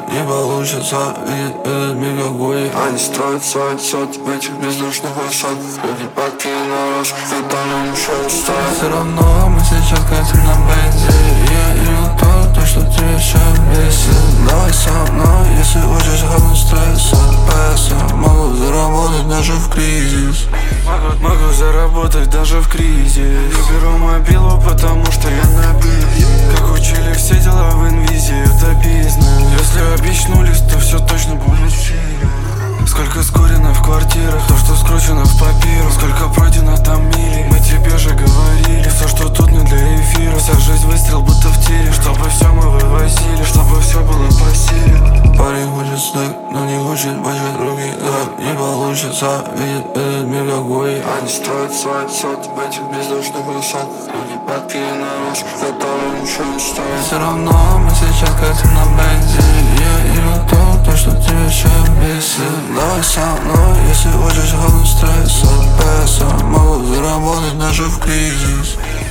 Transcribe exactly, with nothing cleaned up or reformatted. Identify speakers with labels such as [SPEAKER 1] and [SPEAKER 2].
[SPEAKER 1] не получится. Видит этот мир какой. Они строят свои соты в этих бездушных высот. Люди покинули рожь, фатально ничего стоит. Все равно мы сейчас катим на бензе. Я не то, то, что тебе еще бесит. Давай со мной, если хочешь хапнуть стресса. Песо, могу заработать даже в кризис. Могу, могу заработать даже в кризис. Не беру мобилу, потому что я на бизе. Как учили все дела в инвизе, это бизнес. Если обещнулись, то все точно будет в силе. Сколько скурено в квартирах, то, что скручено в папиру. Сколько пройдено там мили, мы тебе же говорили. Все, что тут не для эфира, вся жизнь выстрел, будто в тире. Чтобы все мы вывозили, чтобы все было по силе. Парень хочет снэк, но не хочет бачать руки. Да, не получится, видит этот мир какой. Они строят свои соты в этих бездушных высот. Люди подкинули рожь, фатально ничего не стоит. Все равно мы сейчас катим на бензе. Я не то, то, что тебе еще бесит. Давай со мной, если хочешь хапнуть стресса. Песо, могу заработать даже в кризис.